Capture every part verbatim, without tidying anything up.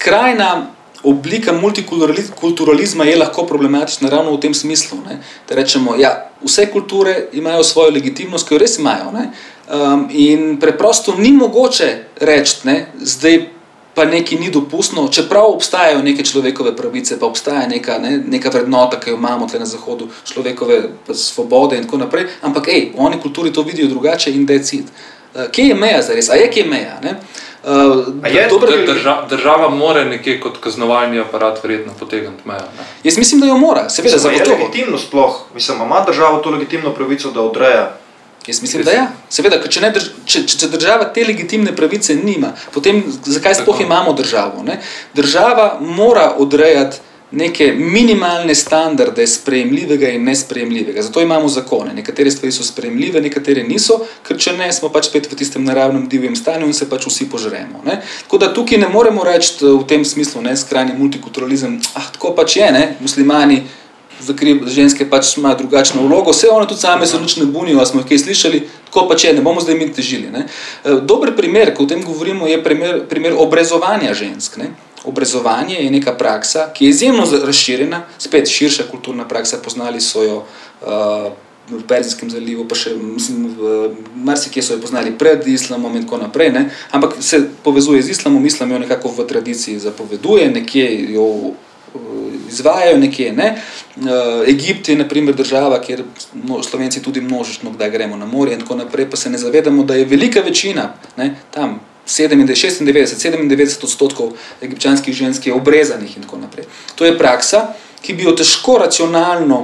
skrajna oblika multikulturalizma je lahko problematična ravno v tem smislu. Ne? Da rečemo, ja, vse kulture imajo svojo legitimnost, ki jo res imajo. Ne? Um, in preprosto ni mogoče reči, ne, zdaj pa nekaj ni dopustno, čeprav obstajajo neke človekove pravice, pa obstaja neka, ne, neka vrednota, ki jo imamo tle na zahodu, človekove svobode in tako naprej, ampak ej, v oni kulturi to vidijo drugače in that's it. Uh, kje je meja zares? A je kje je meja? Ne? Uh, A je, dobro, država, država mora nekje kot kaznovalni aparat verjetno potegniti mejo? Ne? Jaz mislim, da jo mora, seveda, zagotovo. Je legitimno sploh? Mislim, ima država to legitimno pravico, da odreja? Jaz mislim, da ja. Seveda, če, ne drž če, če država te legitimne pravice nima, potem zakaj sploh imamo državo? Ne? Država mora odrejati neke minimalne standarde sprejemljivega in nesprejemljivega. Zato imamo zakone. Nekatere stvari so sprejemljive, nekatere niso, ker če ne, smo pač spet v tistem naravnem divjem stanju in se pač vsi požremo. Ne? Tako da tukaj ne moremo reči v tem smislu, ne, skrajni multikulturalizem, ah, tako pač je, ne, muslimani, zakri, ženske pač imajo drugačno vlogo, vse one tudi same se nič ne bunijo, a smo jih kaj slišali, tako pač je, ne bomo zdaj mi težili. Ne? Dober primer, ko o tem govorimo, je primer, primer obrezovanja žensk. Ne? Obrezovanje je neka praksa, ki je izjemno razširjena, spet širša kulturna praksa, poznali so jo uh, v Perzijskem zalivu, pa še mislim, v marsikje so jo poznali pred islamom in tako naprej, ne? Ampak se povezuje z islamom, islam jo nekako v tradiciji zapoveduje, nekje jo izvajajo, nekje ne. Egipt je na primer država, kjer Slovenci tudi množično kdaj gremo na morje in tako naprej, pa se ne zavedamo, da je velika večina, ne, tam šestindevetdeset, sedemindevetdeset odstotkov egipčanskih žensk je obrezanih in tako naprej. To je praksa, ki bi jo težko racionalno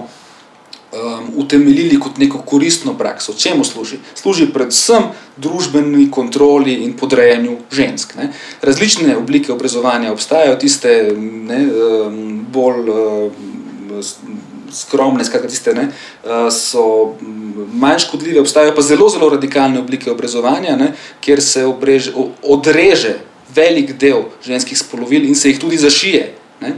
um, utemeljili kot neko koristno prakso. Čemu služi? Služi predvsem družbeni kontroli in podrejanju žensk. Ne? Različne oblike obrezovanja obstajajo, tiste ne, um, bolj um, skromne, skratka tiste, ne, so manj škodljive, obstajajo pa zelo, zelo radikalne oblike obrezovanja, ne, kjer se obreže, odreže velik del ženskih spolovil in se jih tudi zašije. Ne.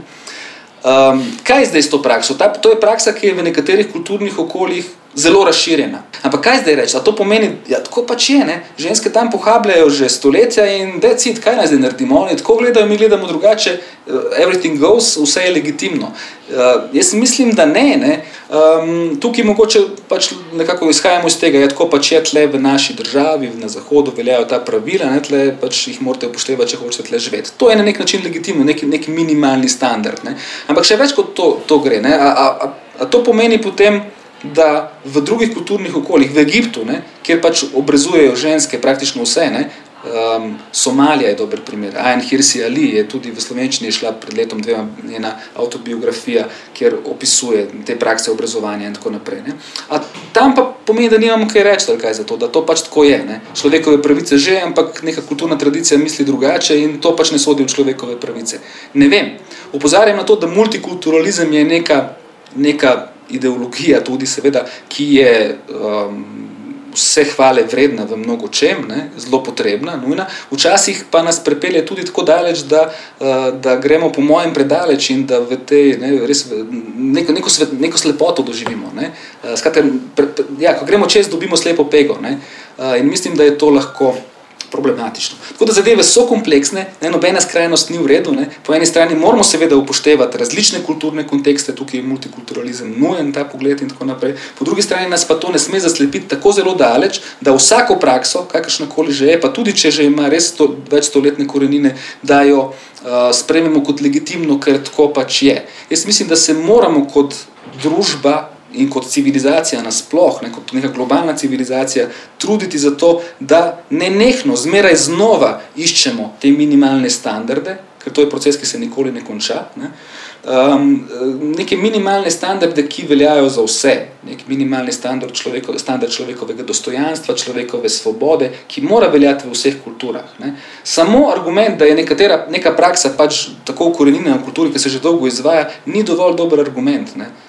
Um, kaj je zdaj s to prakso? Ta, to je praksa, ki je v nekaterih kulturnih okoljih zelo razširjena. Ampak kaj zdaj reči? A to pomeni, ja, tako pač je, ne? Ženske tam pohabljajo že stoletja in that's it, kaj naj zdaj naredimo? Oni tako gledajo, mi gledamo drugače, everything goes, vse je legitimno. Uh, jaz mislim, da ne, ne? Um, tukaj mogoče pač nekako izhajamo iz tega, ja, tako pač je tle v naši državi, na zahodu veljajo ta pravila, ne? Tle pač jih morate upoštevati, če hočete tle živeti. To je na nek način legitimno, nek, nek minimalni standard, ne? Ampak še več kot to, to gre, ne? A, a, a, a to pomeni potem, da v drugih kulturnih okoljih, v Egiptu, ne, kjer pač obrezujejo ženske praktično vse, ne, um, Somalija je dober primer, Ayan Hirsi Ali je tudi v slovenščini šla pred letom dvema njena autobiografija, kjer opisuje te prakse obrezovanja in tako naprej. Ne. A tam pa pomeni, da nimamo kaj reči, ali kaj za to, da to pač tako je. Ne. Človekove pravice že, ampak neka kulturna tradicija misli drugače in to pač ne sodi v človekove pravice. Ne vem. Opozarjam na to, da multikulturalizem je neka, neka ideologija tudi seveda, ki je um, vse hvale vredna v mnogo čem, ne, zelo potrebna, nujna, včasih pa nas prepelje tudi tako daleč, da, uh, da gremo po mojem predaleč in da v tej, ne, res neko, neko, svet, neko slepoto doživimo. Ne. Uh, skratka, pre, pre, ja, ko gremo čez, dobimo slepo pego, ne, uh, in mislim, da je to lahko problematično. Tako da zadeve so kompleksne, ne, nobena skrajnost ni v redu. Ne. Po eni strani moramo seveda upoštevati različne kulturne kontekste, tukaj je multikulturalizem nujen ta pogled in tako naprej. Po drugi strani nas pa to ne sme zaslepiti tako zelo daleč, da vsako prakso, kakršnakoli že je, pa tudi če že ima res sto, več stoletne korenine, da jo uh, sprejmemo kot legitimno, ker tako pač je. Jaz mislim, da se moramo kot družba in kot civilizacija nasploh, ne, kot neka globalna civilizacija, truditi za to, da nenehno, zmeraj znova iščemo te minimalne standarde, ker to je proces, ki se nikoli ne konča, ne, um, neke minimalne standarde, ki veljajo za vse, nek minimalni standard, človeko, standard človekovega dostojanstva, človekove svobode, ki mora veljati v vseh kulturah. Ne. Samo argument, da je nekatera, neka praksa pač tako ukorenjena v kulturi, ki se že dolgo izvaja, ni dovolj dober argument. Ne.